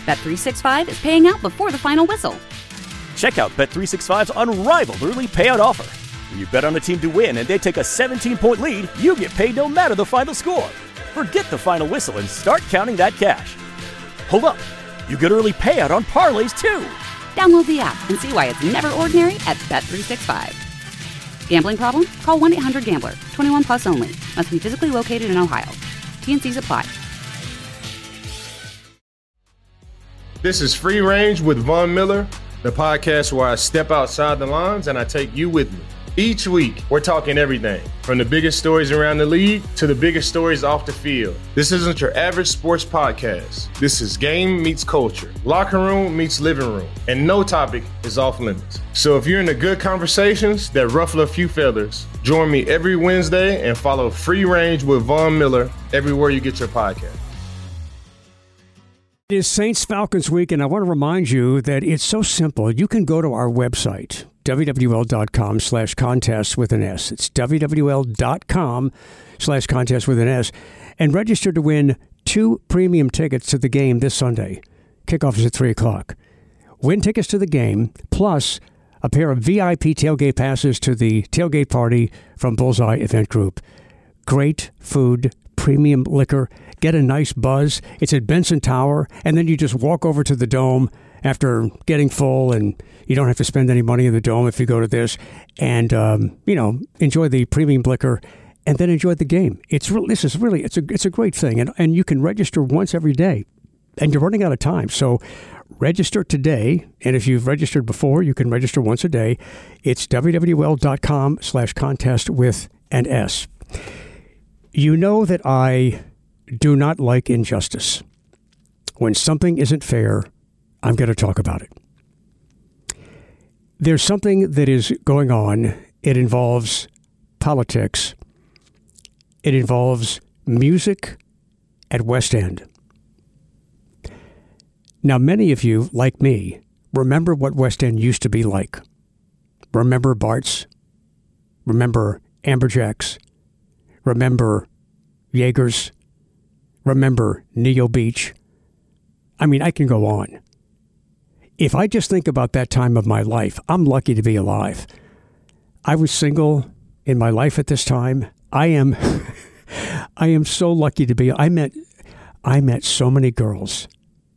Bet365 is paying out before the final whistle. Check out Bet365's unrivaled early payout offer. When you bet on a team to win and they take a 17-point lead, you get paid no matter the final score. Forget the final whistle and start counting that cash. Hold up. You get early payout on parlays, too. Download the app and see why it's never ordinary at Bet365. Gambling problem? Call 1-800-GAMBLER. 21 plus only. Must be physically located in Ohio. T&Cs apply. This is Free Range with Von Miller, the podcast where I step outside the lines and I take you with me. Each week, we're talking everything from the biggest stories around the league to the biggest stories off the field. This isn't your average sports podcast. This is game meets culture, locker room meets living room, and no topic is off limits. So if you're into good conversations that ruffle a few feathers, join me every Wednesday and follow Free Range with Von Miller everywhere you get your podcast. It is Saints-Falcons week, and I want to remind you that it's so simple. You can go to our website, wwl.com/contest with an S. It's wwl.com/contest with an S, and register to win 2 premium tickets to the game this Sunday. Kickoff is at 3 o'clock. Win tickets to the game, plus a pair of VIP tailgate passes to the tailgate party from Bullseye Event Group. Great food, premium liquor, get a nice buzz. It's at Benson Tower, and then you just walk over to the Dome after getting full, and you don't have to spend any money in the Dome if you go to this, and enjoy the premium liquor, and then enjoy the game. It's a great thing, and you can register once every day, and you're running out of time, so register today, and if you've registered before, you can register once a day. It's wwl.com/contest with an S. You know that I do not like injustice. When something isn't fair, I'm going to talk about it. There's something that is going on. It involves politics. It involves music at West End. Now, many of you, like me, remember what West End used to be like. Remember Bart's. Remember Amberjacks. Remember Jaegers. Remember Neo Beach. I mean, I can go on. If I just think about that time of my life, I'm lucky to be alive. I was single in my life at this time. I am so lucky to be. I met so many girls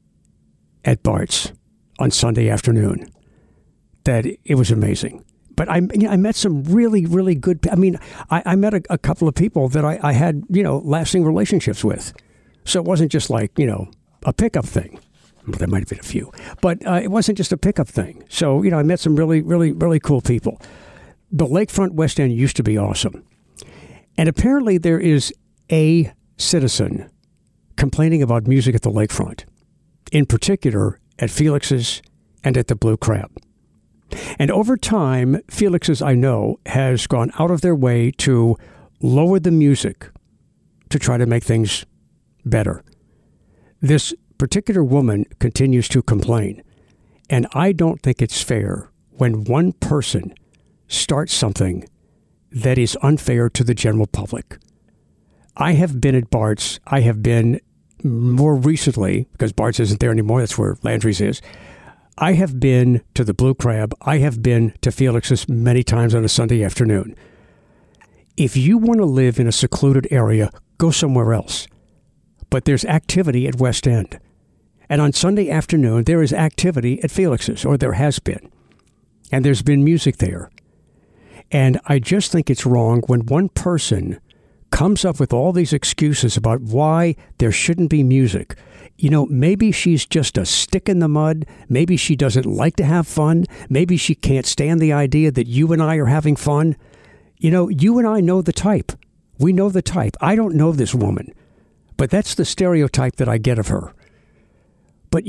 at Bart's on Sunday afternoon that it was amazing. But I met some really, really good. I mean, I met a couple of people that I had, lasting relationships with. So it wasn't just like, a pickup thing. Well, there might have been a few, but it wasn't just a pickup thing. So, I met some really, really, really cool people. The Lakefront West End used to be awesome. And apparently there is a citizen complaining about music at the Lakefront, in particular at Felix's and at the Blue Crab. And over time, Felix's, I know, has gone out of their way to lower the music to try to make things better. This particular woman continues to complain, and I don't think it's fair when one person starts something that is unfair to the general public. I have been at Bart's. I have been more recently, because Bart's isn't there anymore, that's where Landry's is. I have been to the Blue Crab. I have been to Felix's many times on a Sunday afternoon. If you want to live in a secluded area, go somewhere else. But there's activity at West End. And on Sunday afternoon, there is activity at Felix's, or there has been. And there's been music there. And I just think it's wrong when one person comes up with all these excuses about why there shouldn't be music. Maybe she's just a stick in the mud. Maybe she doesn't like to have fun. Maybe she can't stand the idea that you and I are having fun. You and I know the type. We know the type. I don't know this woman, but that's the stereotype that I get of her. But,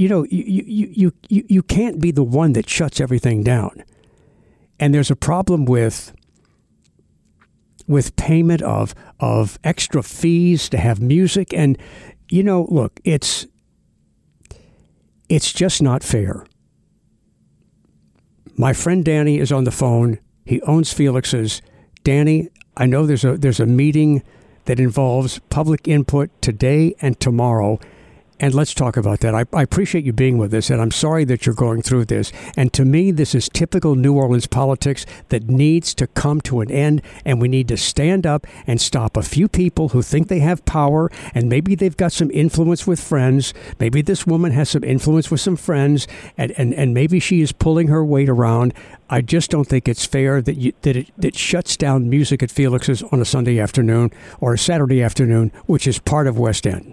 you can't be the one that shuts everything down. And there's a problem with payment of extra fees to have music. And, look, it's just not fair. My friend Danny is on the phone. He owns Felix's. Danny, I know there's a meeting that involves public input today and tomorrow. And let's talk about that. I appreciate you being with us, and I'm sorry that you're going through this. And to me, this is typical New Orleans politics that needs to come to an end, and we need to stand up and stop a few people who think they have power, and maybe they've got some influence with friends. Maybe this woman has some influence with some friends, and maybe she is pulling her weight around. I just don't think it's fair that it shuts down music at Felix's on a Sunday afternoon or a Saturday afternoon, which is part of West End.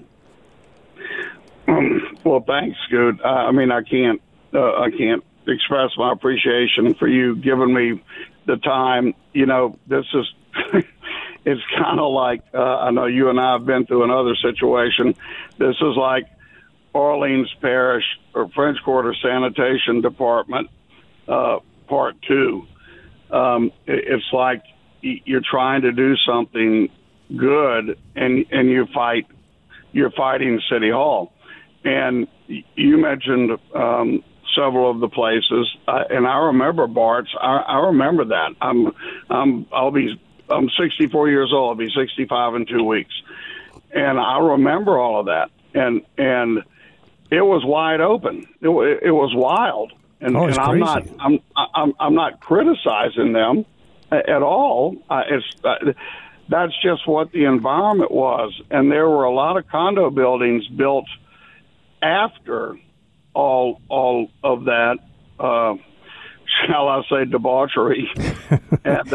Well, thanks, Scoot. I mean, I can't express my appreciation for you giving me the time. You know, this is it's kind of like I know you and I have been through another situation. This is like Orleans Parish or French Quarter Sanitation Department Part 2. It's like you're trying to do something good, and you're fighting City Hall. And you mentioned several of the places, and I remember Bart's. I remember that. I'm 64 years old. I'll be 65 in 2 weeks, and I remember all of that. And it was wide open. It was wild. And, it's and crazy. I'm not criticizing them at all. That's just what the environment was, and there were a lot of condo buildings built after all of that, shall I say, debauchery, and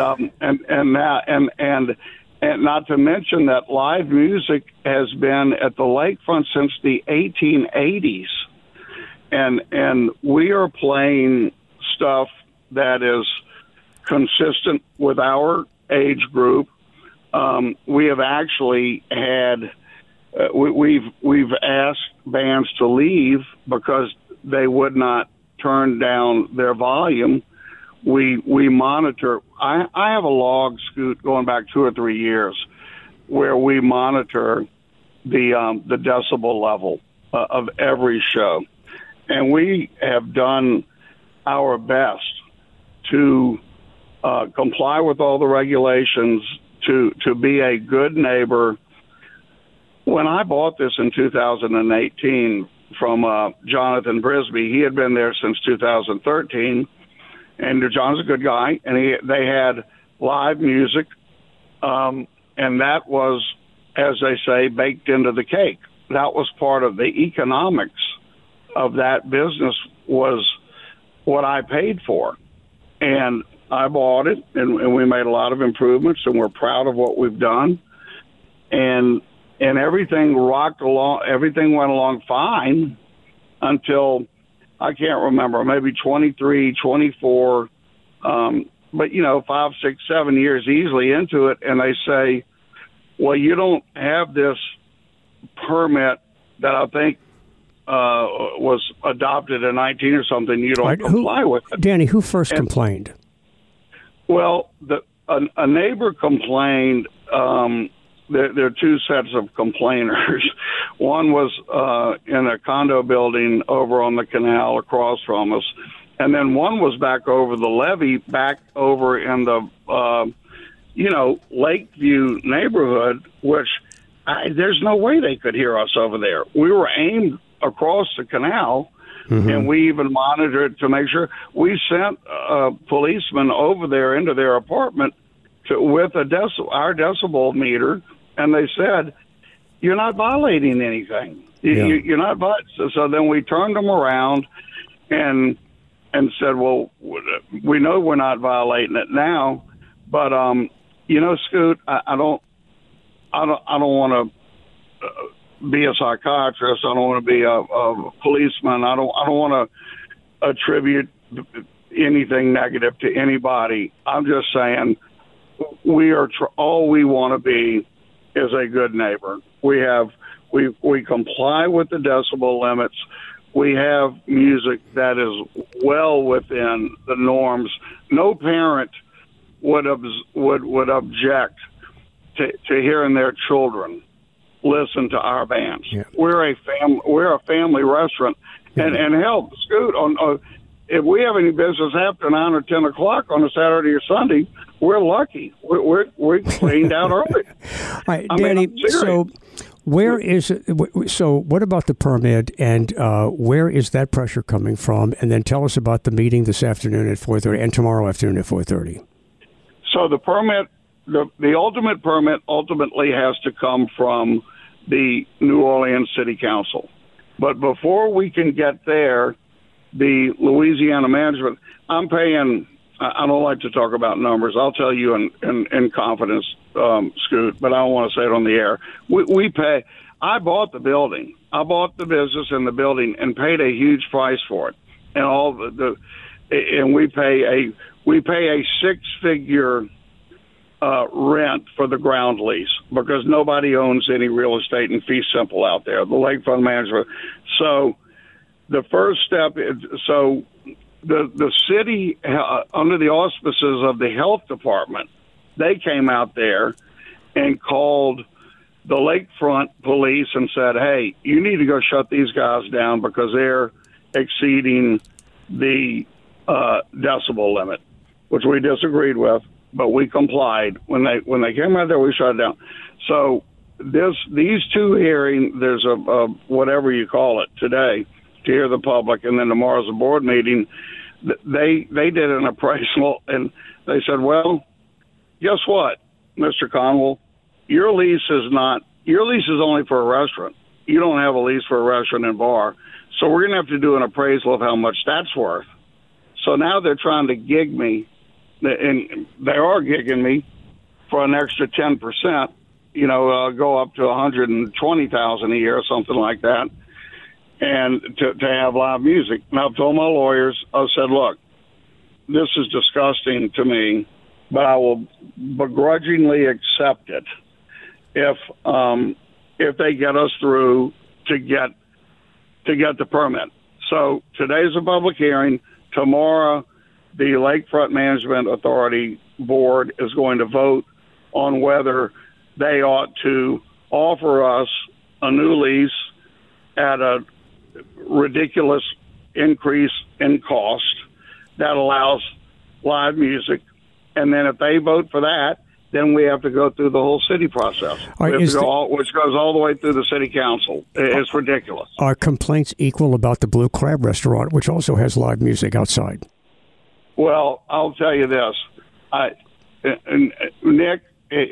not to mention that live music has been at the lakefront since the 1880s, and we are playing stuff that is consistent with our age group. We have actually had. We've asked bands to leave because they would not turn down their volume. We monitor. I have a log, Scoot, going back 2 or 3 years, where we monitor the decibel level of every show, and we have done our best to comply with all the regulations, to be a good neighbor. When I bought this in 2018 from Jonathan Brisby, he had been there since 2013, and John's a good guy, and they had live music, and that was, as they say, baked into the cake. That was part of the economics of that business, was what I paid for, and I bought it, and we made a lot of improvements, and we're proud of what we've done, and everything rocked along. Everything went along fine until, I can't remember, maybe 23, 24, but, 5, 6, 7 years easily into it. And they say, well, you don't have this permit that I think was adopted in 19 or something. You don't comply with it. Danny, who first complained? Well, a neighbor complained. There are two sets of complainers. One was in a condo building over on the canal across from us, and then one was back over the levee, back over in the Lakeview neighborhood, which there's no way they could hear us over there. We were aimed across the canal, and we even monitored to make sure. We sent a policeman over there into their apartment with our decibel meter. And they said, you're not violating anything. You're not violating. So then we turned them around and said, well, we know we're not violating it now, but Scoot, I don't want to be a psychiatrist. I don't want to be a policeman. I don't want to attribute anything negative to anybody. I'm just saying all we want to be is a good neighbor. We comply with the decibel limits. We have music that is well within the norms. No parent would object to hearing their children listen to our bands. Yeah. We're a family restaurant, and hell, Scoot, if we have any business after 9 or 10 o'clock on a Saturday or Sunday, we're lucky. We're cleaned out early. All right, Danny, so where is so? What about the permit, and where is that pressure coming from? And then tell us about the meeting this afternoon at 4:30 and tomorrow afternoon at 4:30. So the permit, the ultimate permit, ultimately has to come from the New Orleans City Council. But before we can get there, the Louisiana management, I'm paying. I don't like to talk about numbers. I'll tell you in confidence, Scoot, but I don't want to say it on the air. We pay. I bought the building. I bought the business and the building and paid a huge price for it. And and we pay a six-figure rent for the ground lease because nobody owns any real estate in fee simple out there. The lakefront management. So the first step is The city, under the auspices of the health department, they came out there and called the lakefront police and said, hey, you need to go shut these guys down because they're exceeding the decibel limit, which we disagreed with, but we complied. When they came out there, we shut it down. So these two hearings, there's a whatever you call it today, to hear the public, and then tomorrow's a board meeting. They did an appraisal, and they said, well, guess what, Mr. Conwell? Your lease is only for a restaurant. You don't have a lease for a restaurant and bar. So we're going to have to do an appraisal of how much that's worth. So now they're trying to gig me, and they are gigging me for an extra 10%, go up to $120,000 a year or something like that. And to have live music. And I've told my lawyers, I said, look, this is disgusting to me, but I will begrudgingly accept it if they get us through to get the permit. So today's a public hearing. Tomorrow, the Lakefront Management Authority Board is going to vote on whether they ought to offer us a new lease at a ridiculous increase in cost that allows live music, and then if they vote for that, then we have to go through the whole city process, which goes all the way through the city council. It's ridiculous. Are complaints equal about the Blue Crab restaurant, which also has live music outside? Well, I'll tell you this, Nick,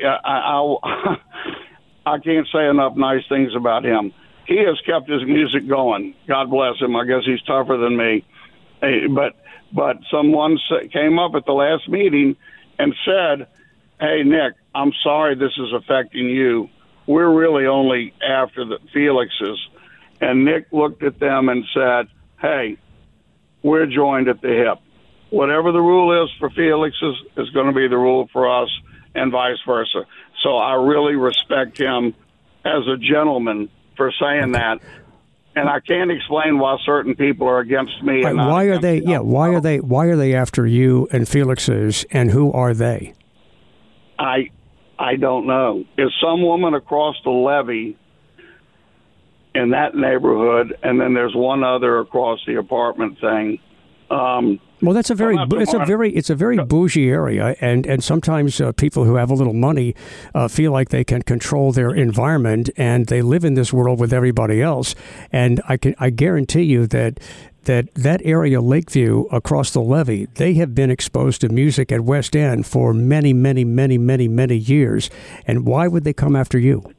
I can't say enough nice things about him. He has kept his music going. God bless him. I guess he's tougher than me. But someone came up at the last meeting and said, hey, Nick, I'm sorry this is affecting you. We're really only after the Felix's. And Nick looked at them and said, hey, we're joined at the hip. Whatever the rule is for Felix's is going to be the rule for us and vice versa. So I really respect him as a gentleman for saying that, and I can't explain why certain people are against me. And why are they? Yeah, why are they after you and Felix's, and who are they? I don't know. Is some woman across the levee in that neighborhood, and then there's one other across the apartment thing. Well, it's a very bougie area, and sometimes people who have a little money feel like they can control their environment, and they live in this world with everybody else. And I guarantee you that area, Lakeview, across the levee, they have been exposed to music at West End for many, many, many, many, many years. And why would they come after you?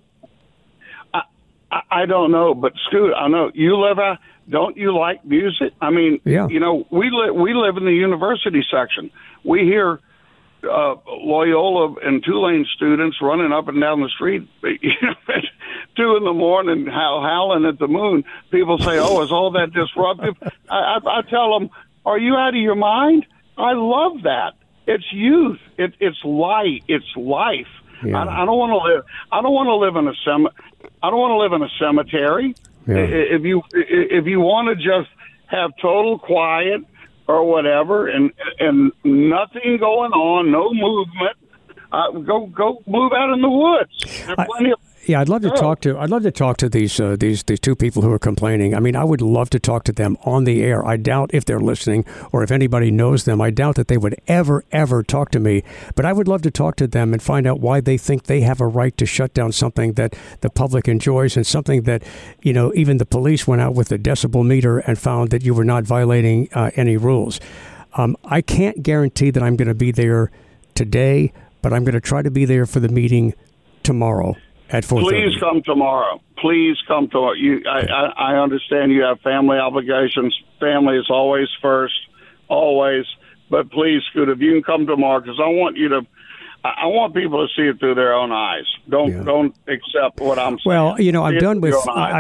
I don't know, but Scoot, I know you live out. Don't you like music? I mean, yeah. We live in the university section. We hear Loyola and Tulane students running up and down the street, at 2 a.m, howling at the moon. People say, "Oh, is all that disruptive?" I tell them, "Are you out of your mind?" I love that. It's youth. It's light. It's life. Yeah. I don't want to live. I don't want to live in a cemetery. Yeah. If you want to just have total quiet or whatever, and nothing going on, no movement, go move out in the woods. There's plenty of Yeah, I'd love to talk to these two people who are complaining. I mean, I would love to talk to them on the air. I doubt if they're listening or if anybody knows them. I doubt that they would ever talk to me. But I would love to talk to them and find out why they think they have a right to shut down something that the public enjoys and something that, even the police went out with the decibel meter and found that you were not violating any rules. I can't guarantee that I'm going to be there today, but I'm going to try to be there for the meeting tomorrow. At 4:30. Please come tomorrow. Please come tomorrow. I understand you have family obligations. Family is always first, always. But please, Scoot, if you can come tomorrow, because I want people to see it through their own eyes. Don't accept what I'm saying. Well, I'm done with.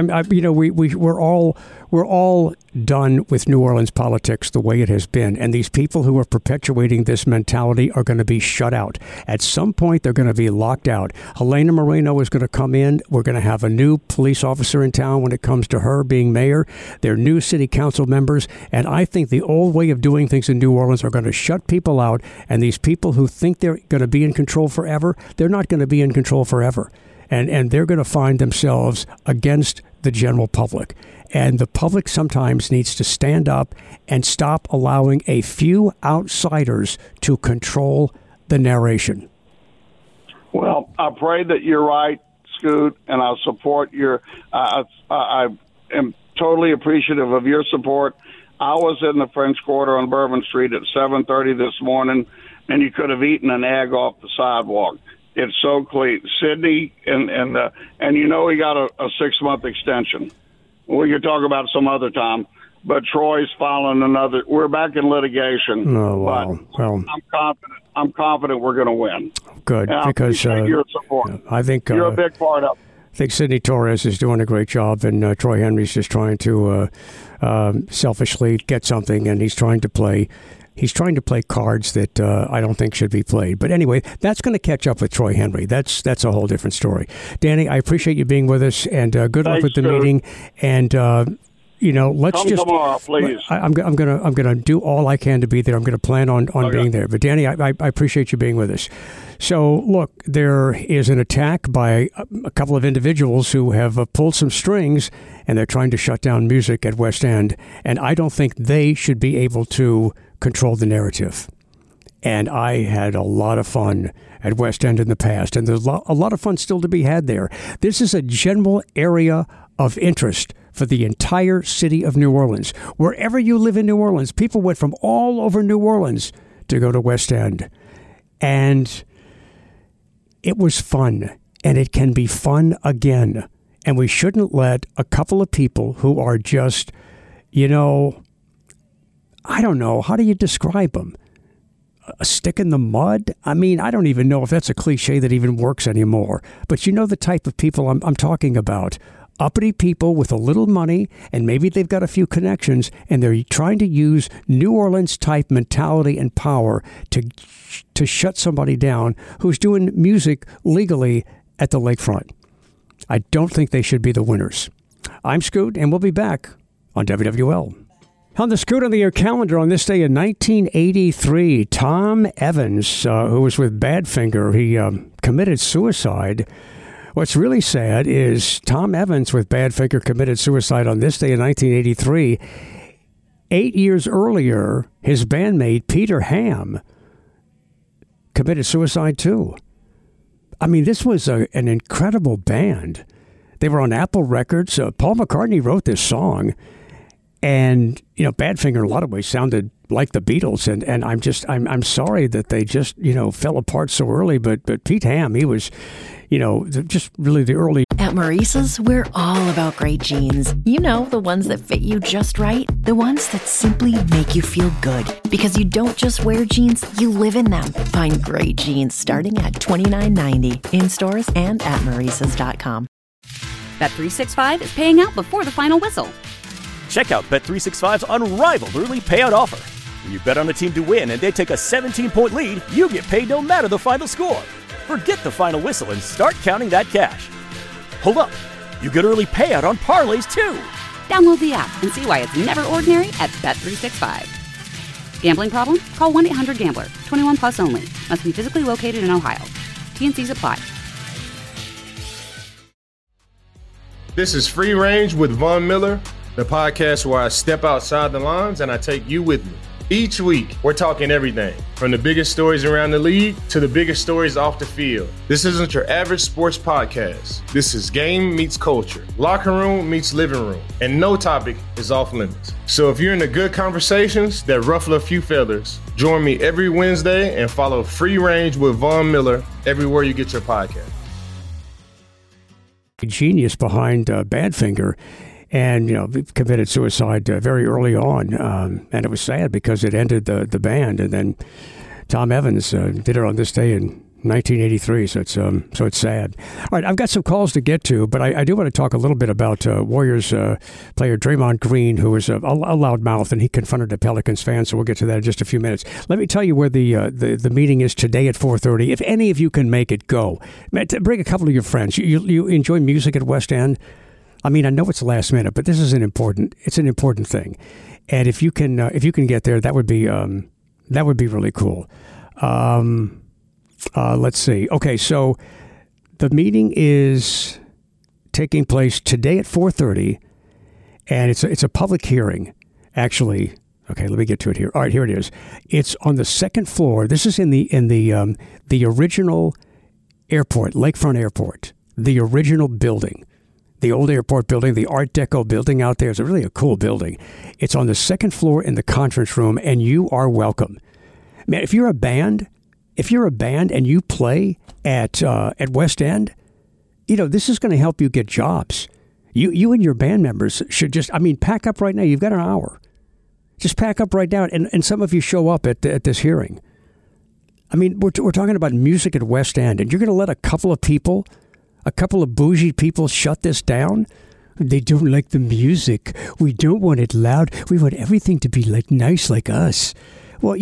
We're all done with New Orleans politics the way it has been, and these people who are perpetuating this mentality are going to be shut out. At some point, they're going to be locked out. Helena Moreno is going to come in. We're going to have a new police officer in town when it comes to her being mayor. They're new city council members, and I think the old way of doing things in New Orleans are going to shut people out, and these people who think they're going to be in control forever, they're not going to be in control forever. And they're going to find themselves against the general public. And the public sometimes needs to stand up and stop allowing a few outsiders to control the narration. Well, I pray that you're right, Scoot, and I'll support your. I am totally appreciative of your support. I was in the French Quarter on Bourbon Street at 7:30 this morning, and you could have eaten an egg off the sidewalk. It's so clean. Sidney, and he got a 6-month extension. We could talk about some other time, but Troy's filing another. We're back in litigation. Oh, wow. Well, I'm confident we're going to win. Good, and because your support. I think you're a big part of it. I think Sidney Torres is doing a great job, and Troy Henry's just trying to selfishly get something, and he's trying to play cards that I don't think should be played. But anyway, that's going to catch up with Troy Henry. That's a whole different story. Danny, I appreciate you being with us, and good luck with the meeting. And let's come just tomorrow, please. I'm gonna do all I can to be there. I'm going to plan on being there. But Danny, I appreciate you being with us. So look, there is an attack by a couple of individuals who have pulled some strings, and they're trying to shut down music at West End. And I don't think they should be able to control the narrative. And I had a lot of fun at West End in the past, and there's a lot of fun still to be had there. This is a general area of interest for the entire city of New Orleans. Wherever you live in New Orleans, people went from all over New Orleans to go to West End. And it was fun, and it can be fun again. And we shouldn't let a couple of people who are just, I don't know, how do you describe them? A stick in the mud? I mean, I don't even know if that's a cliche that even works anymore. But you know the type of people I'm talking about. Uppity people with a little money, and maybe they've got a few connections, and they're trying to use New Orleans-type mentality and power to shut somebody down who's doing music legally at the lakefront. I don't think they should be the winners. I'm Scoot, and we'll be back on WWL. On the Scoot on the Air calendar on this day in 1983, Tom Evans, who was with Badfinger, he committed suicide. What's really sad is Tom Evans with Badfinger committed suicide on this day in 1983. 8 years earlier, his bandmate Peter Ham committed suicide too. I mean, this was an incredible band. They were on Apple Records. Paul McCartney wrote this song. And, Badfinger in a lot of ways sounded like the Beatles. And I'm sorry that they just, fell apart so early. But Pete Ham, he was, just really the early. At Maurice's, we're all about great jeans. The ones that fit you just right. The ones that simply make you feel good. Because you don't just wear jeans, you live in them. Find great jeans starting at $29.90 in stores and at Maurice's.com. Bet365 is paying out before the final whistle. Check out Bet365's unrivaled early payout offer. When you bet on a team to win and they take a 17-point lead, you get paid no matter the final score. Forget the final whistle and start counting that cash. Hold up. You get early payout on parlays, too. Download the app and see why it's never ordinary at Bet365. Gambling problem? Call 1-800-GAMBLER. 21 plus only. Must be physically located in Ohio. T&Cs apply. This is Free Range with Von Miller, the podcast where I step outside the lines and I take you with me. Each week, we're talking everything from the biggest stories around the league to the biggest stories off the field. This isn't your average sports podcast. This is game meets culture, locker room meets living room, and no topic is off limits. So if you're into good conversations that ruffle a few feathers, join me every Wednesday and follow Free Range with Von Miller everywhere you get your podcast. Genius behind Badfinger. And, committed suicide very early on. And it was sad because it ended the band. And then Tom Evans did it on this day in 1983. So it's sad. All right, I've got some calls to get to, but I do want to talk a little bit about Warriors player Draymond Green, who was a loudmouth, and he confronted a Pelicans fan. So we'll get to that in just a few minutes. Let me tell you where the meeting is today at 4:30. If any of you can make it, go. Bring a couple of your friends. You enjoy music at West End? I mean, I know it's last minute, but this is an important thing. And if you can get there, that would be really cool. Let's see. Okay, so the meeting is taking place today at 4:30, and it's a public hearing, actually. Okay, let me get to it here. All right, here it is. It's on the second floor. This is in the original airport, Lakefront Airport, the original building. The old airport building, the Art Deco building out there is really a cool building. It's on the second floor in the conference room, and you are welcome. Man, if you're a band and you play at West End, this is going to help you get jobs. You and your band members should just, pack up right now. You've got an hour. Just pack up right now, and some of you show up at this hearing. We're talking about music at West End, and you're going to let a couple of bougie people shut this down? They don't like the music. We don't want it loud. We want everything to be nice like us. Well,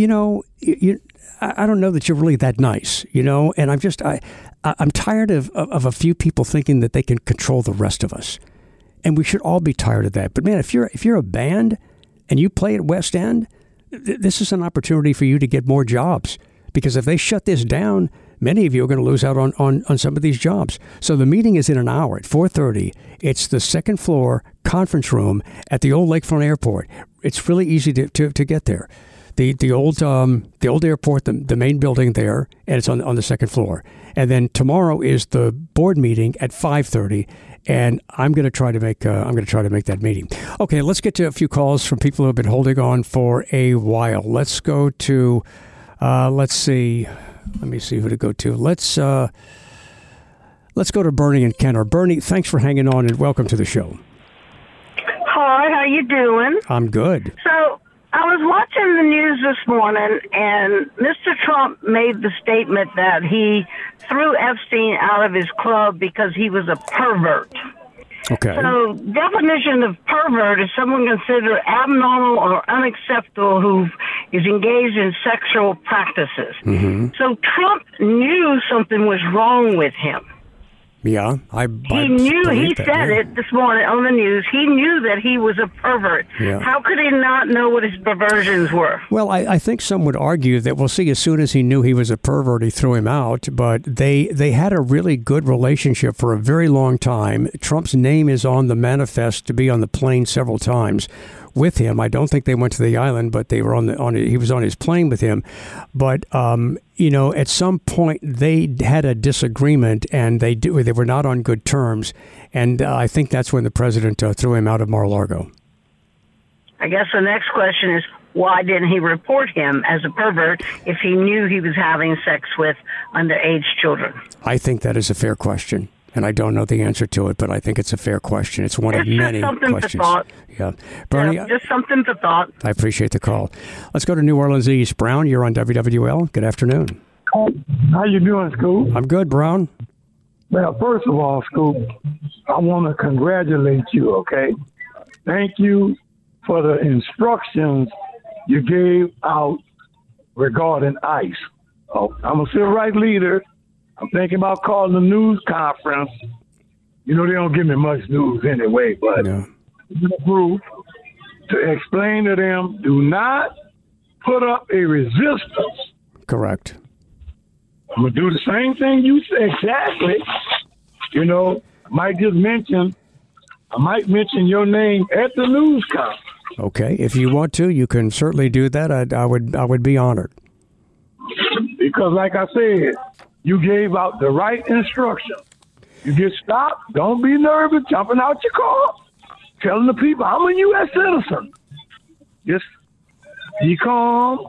I don't know that you're really that nice, and I'm tired of a few people thinking that they can control the rest of us. And we should all be tired of that. But man, if you're a band and you play at West End, this is an opportunity for you to get more jobs. Because if they shut this down, many of you are going to lose out on some of these jobs. So the meeting is in an hour at 4:30. It's the second floor conference room at the old Lakefront Airport. It's really easy to get there. The old airport, the main building there, and it's on the second floor. And then tomorrow is the board meeting at 5:30, and I'm going to try to make that meeting. Okay, let's get to a few calls from people who have been holding on for a while. Let's go to let's see. Let me see who to go to. Let's go to Bernie and Kenner. Bernie, thanks for hanging on and welcome to the show. Hi, how you doing? I'm good. So I was watching the news this morning, and Mr. Trump made the statement that he threw Epstein out of his club because he was a pervert. Okay. So, definition of pervert is someone considered abnormal or unacceptable who is engaged in sexual practices. Mm-hmm. So, Trump knew something was wrong with him. Yeah, he knew. He said it this morning on the news. He knew that he was a pervert. Yeah. How could he not know what his perversions were? Well, I think some would argue that, we'll see, as soon as he knew he was a pervert, he threw him out. But they had a really good relationship for a very long time. Trump's name is on the manifest to be on the plane several times with him. I don't think they went to the island, but they were he was on his plane with him. But at some point they had a disagreement, and they were not on good terms. And I think that's when the president threw him out of Mar-a-Lago. I guess the next question is, why didn't he report him as a pervert if he knew he was having sex with underage children? I think that is a fair question. And I don't know the answer to it, but I think it's a fair question. It's one of many questions. To thought. Yeah. Bernie, just something to thought. I appreciate the call. Let's go to New Orleans East. Brown, you're on WWL. Good afternoon. How you doing, Scoop? I'm good, Brown. Well, first of all, Scoop, I want to congratulate you, okay? Thank you for the instructions you gave out regarding ICE. Oh, I'm a civil rights leader. I'm thinking about calling a news conference. They don't give me much news anyway, but group to explain to them, do not put up a resistance. Correct. I'm going to do the same thing you said exactly. I might just mention I might mention your name at the news conference. Okay, if you want to, you can certainly do that. I would be honored. Because, like I said, you gave out the right instruction. You get stopped, don't be nervous, jumping out your car, telling the people, I'm a U.S. citizen. Just be calm,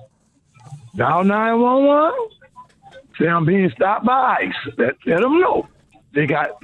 dial 911, say I'm being stopped by ICE. Let them know. They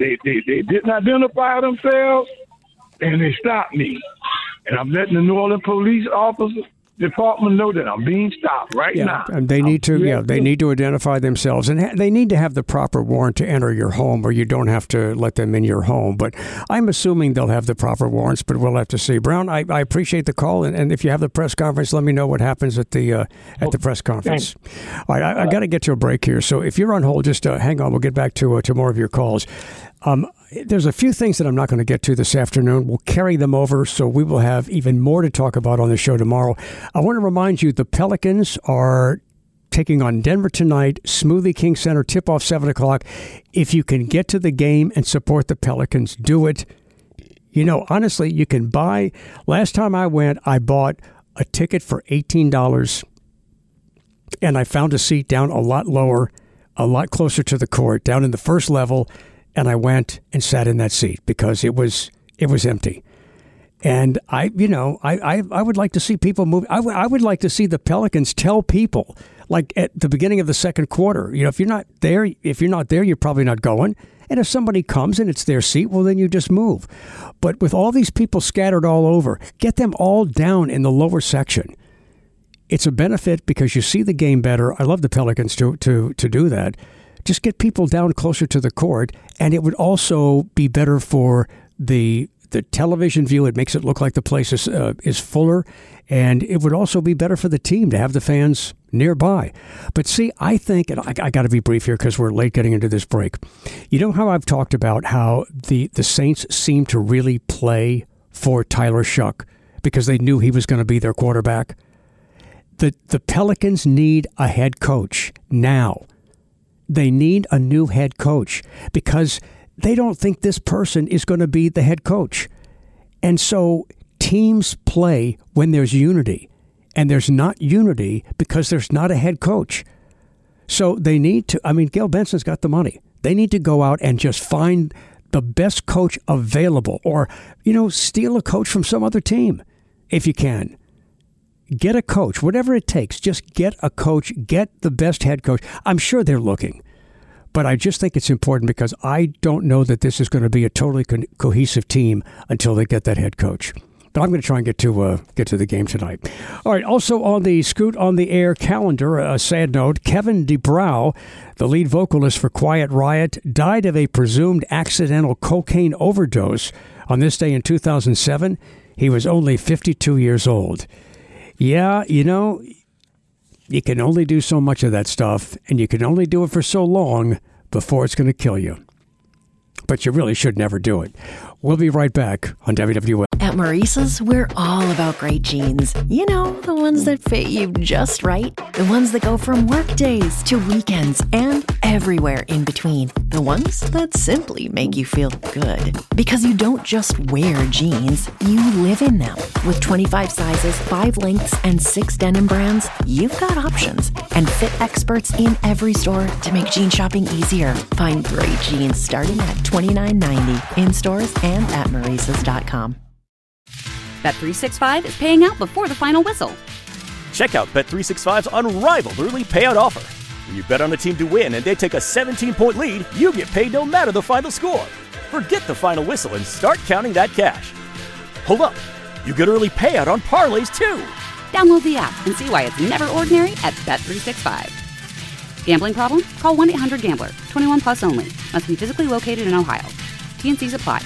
didn't identify themselves, and they stopped me. And I'm letting the New Orleans Police Department know that I'm being stopped now. And they need to, they need to identify themselves, and they need to have the proper warrant to enter your home, or you don't have to let them in your home. But I'm assuming they'll have the proper warrants, but we'll have to see. Brown, I appreciate the call, and if you have the press conference, let me know what happens at the press conference. Thanks. All right, I got to get to a break here, so if you're on hold, just hang on. We'll get back to more of your calls. There's a few things that I'm not going to get to this afternoon. We'll carry them over, so we will have even more to talk about on the show tomorrow. I want to remind you, the Pelicans are taking on Denver tonight, Smoothie King Center, tip-off 7 o'clock. If you can get to the game and support the Pelicans, do it. You know, honestly, you can buy. Last time I went, I bought a ticket for $18, and I found a seat down a lot lower, a lot closer to the court, down in the first level. And I went and sat in that seat because it was empty. And I would like to see people move. I would like to see the Pelicans tell people, like at the beginning of the second quarter, if you're not there, you're probably not going. And if somebody comes and it's their seat, well, then you just move. But with all these people scattered all over, get them all down in the lower section. It's a benefit because you see the game better. I love the Pelicans to do that. Just get people down closer to the court, and it would also be better for the television view. It makes it look like the place is fuller, and it would also be better for the team to have the fans nearby. But see, I think, and I got to be brief here because we're late getting into this break. You know how I've talked about how the Saints seem to really play for Tyler Shuck because they knew he was going to be their quarterback? The Pelicans need a head coach now. They need a new head coach because they don't think this person is going to be the head coach. And so teams play when there's unity, and there's not unity because there's not a head coach. So they need to, Gail Benson's got the money. They need to go out and just find the best coach available, or, steal a coach from some other team if you can. Get a coach, whatever it takes. Just get a coach, get the best head coach. I'm sure they're looking, but I just think it's important because I don't know that this is going to be a totally cohesive team until they get that head coach. But I'm going to try and get to the game tonight. All right, also on the Scoot on the Air calendar, a sad note, Kevin DeBrow, the lead vocalist for Quiet Riot, died of a presumed accidental cocaine overdose on this day in 2007. He was only 52 years old. Yeah, you can only do so much of that stuff, and you can only do it for so long before it's going to kill you. But you really should never do it. We'll be right back on WWL. At Maurice's, we're all about great jeans. The ones that fit you just right. The ones that go from work days to weekends and everywhere in between. The ones that simply make you feel good. Because you don't just wear jeans, you live in them. With 25 sizes, 5 lengths, and 6 denim brands, you've got options. And fit experts in every store to make jean shopping easier. Find great jeans starting at $29.90 in stores and at Maurices.com. Bet365 is paying out before the final whistle. Check out Bet365's unrivaled early payout offer. When you bet on a team to win and they take a 17-point lead, you get paid no matter the final score. Forget the final whistle and start counting that cash. Hold up. You get early payout on parlays, too. Download the app and see why it's never ordinary at Bet365. Gambling problem? Call 1-800-GAMBLER. 21 plus only. Must be physically located in Ohio. T&Cs apply.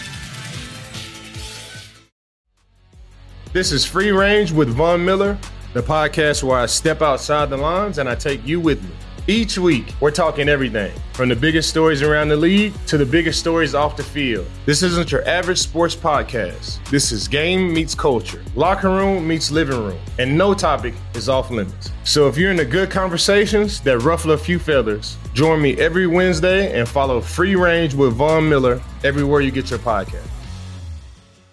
This is Free Range with Von Miller, the podcast where I step outside the lines and I take you with me. Each week, we're talking everything from the biggest stories around the league to the biggest stories off the field. This isn't your average sports podcast. This is game meets culture, locker room meets living room, and no topic is off limits. So if you're into good conversations that ruffle a few feathers, join me every Wednesday and follow Free Range with Von Miller everywhere you get your podcast.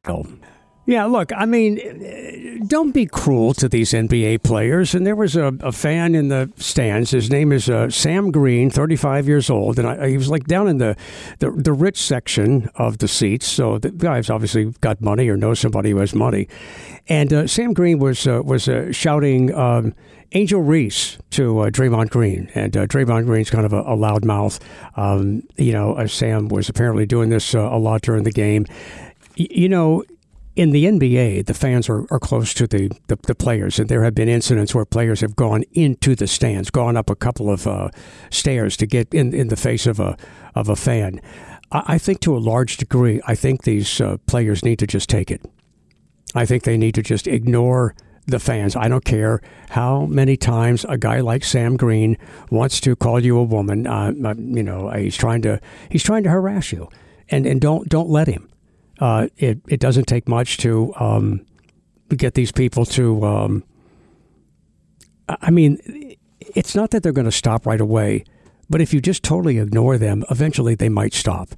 Yeah, look, I mean, don't be cruel to these NBA players. And there was a fan in the stands. His name is Sam Green, 35 years old. And he was like down in the rich section of the seats. So the guy's obviously got money or knows somebody who has money. And Sam Green was shouting Angel Reese to Draymond Green. And Draymond Green's kind of a loudmouth. Sam was apparently doing this a lot during the game. In the NBA, the fans are close to the players, and there have been incidents where players have gone into the stands, gone up a couple of stairs to get in the face of a fan. I think to a large degree, I think these players need to just take it. I think they need to just ignore the fans. I don't care how many times a guy like Sam Green wants to call you a woman. He's trying to harass you, and don't let him. It doesn't take much to get these people to. It's not that they're going to stop right away, but if you just totally ignore them, eventually they might stop.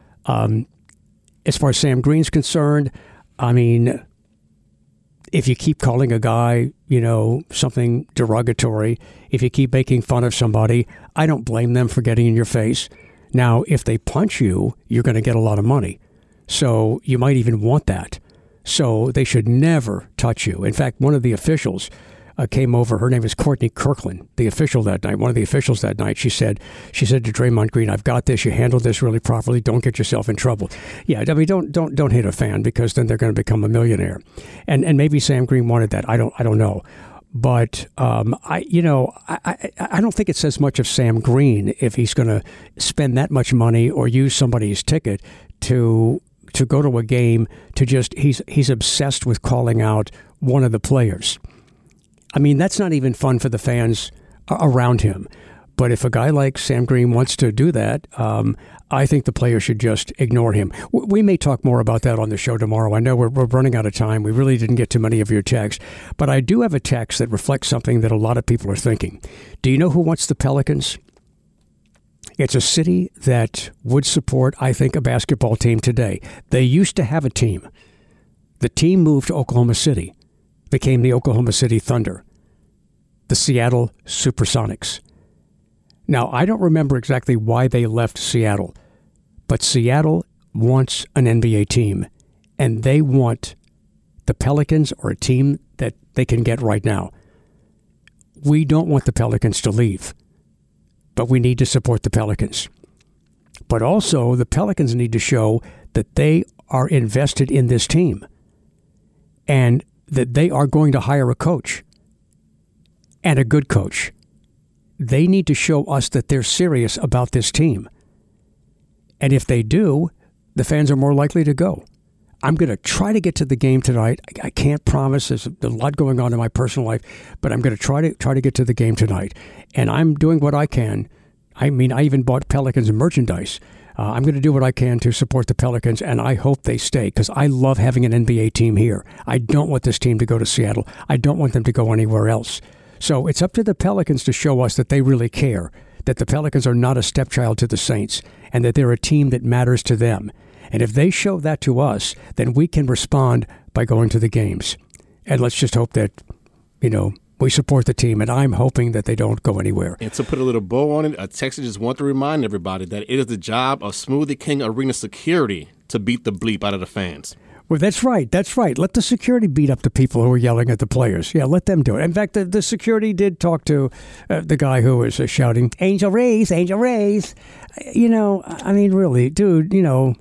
As far as Sam Green's concerned, I mean, if you keep calling a guy, something derogatory, if you keep making fun of somebody, I don't blame them for getting in your face. Now, if they punch you, you're going to get a lot of money. So you might even want that. So they should never touch you. In fact, one of the officials came over. Her name is Courtney Kirkland, the official that night. One of the officials that night, she said to Draymond Green, "I've got this. You handled this really properly. Don't get yourself in trouble." Yeah, I mean, don't hit a fan, because then they're going to become a millionaire. And maybe Sam Green wanted that. I don't know. But I don't think it says much of Sam Green if he's going to spend that much money or use somebody's ticket to go to a game to just he's obsessed with calling out one of the players. I mean, that's not even fun for the fans around him. But if a guy like Sam Green wants to do that, I think the player should just ignore him. We may talk more about that on the show tomorrow. I know we're running out of time. We really didn't get to many of your texts. But I do have a text that reflects something that a lot of people are thinking. Do you know who wants the Pelicans? It's a city that would support, I think, a basketball team today. They used to have a team. The team moved to Oklahoma City, became the Oklahoma City Thunder, the Seattle Supersonics. Now, I don't remember exactly why they left Seattle, but Seattle wants an NBA team, and they want the Pelicans or a team that they can get right now. We don't want the Pelicans to leave, but we need to support the Pelicans. But also, the Pelicans need to show that they are invested in this team and that they are going to hire a coach, and a good coach. They need to show us that they're serious about this team. And if they do, the fans are more likely to go. I'm going to try to get to the game tonight. I can't promise. There's a lot going on in my personal life, but I'm going to try to get to the game tonight. And I'm doing what I can. I mean, I even bought Pelicans merchandise. I'm going to do what I can to support the Pelicans, and I hope they stay, because I love having an NBA team here. I don't want this team to go to Seattle. I don't want them to go anywhere else. So it's up to the Pelicans to show us that they really care, that the Pelicans are not a stepchild to the Saints, and that they're a team that matters to them. And if they show that to us, then we can respond by going to the games. And let's just hope that, we support the team, and I'm hoping that they don't go anywhere. And to put a little bow on it, a texter just want to remind everybody that it is the job of Smoothie King Arena security to beat the bleep out of the fans. Well, that's right. Let the security beat up the people who are yelling at the players. Yeah, let them do it. In fact, the security did talk to the guy who was shouting, "Angel Rays, Angel Rays." I mean, really, dude,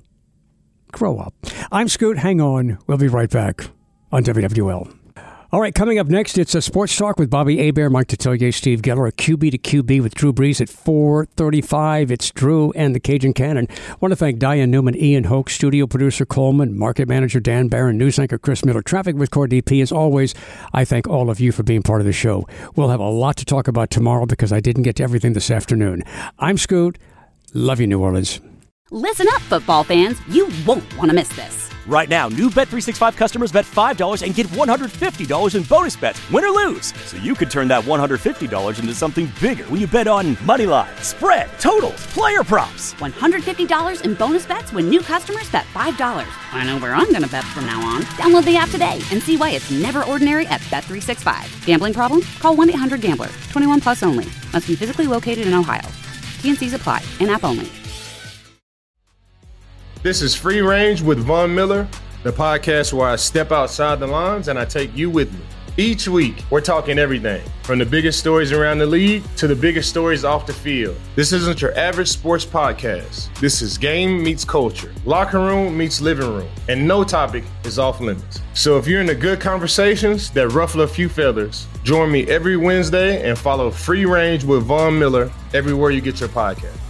grow up. I'm Scoot. Hang on. We'll be right back on WWL. All right, coming up next, it's a Sports Talk with Bobby Hebert, Mike Detillier, Steve Geller, a QB to QB with Drew Brees at 4:35. It's Drew and the Cajun Cannon. I want to thank Diane Newman, Ian Hoke, studio producer Coleman, market manager Dan Barron, news anchor Chris Miller, traffic with Core DP. As always, I thank all of you for being part of the show. We'll have a lot to talk about tomorrow because I didn't get to everything this afternoon. I'm Scoot. Love you, New Orleans. Listen up, football fans. You won't want to miss this. Right now, new Bet365 customers bet $5 and get $150 in bonus bets, win or lose. So you could turn that $150 into something bigger when you bet on moneyline, spread, totals, player props. $150 in bonus bets when new customers bet $5. I know where I'm going to bet from now on. Download the app today and see why it's never ordinary at Bet365. Gambling problem? Call 1-800-GAMBLER. 21 plus only. Must be physically located in Ohio. T&Cs apply. In-app only. This is Free Range with Von Miller, the podcast where I step outside the lines and I take you with me. Each week, we're talking everything from the biggest stories around the league to the biggest stories off the field. This isn't your average sports podcast. This is game meets culture, locker room meets living room, and no topic is off limits. So if you're into good conversations that ruffle a few feathers, join me every Wednesday and follow Free Range with Von Miller everywhere you get your podcast.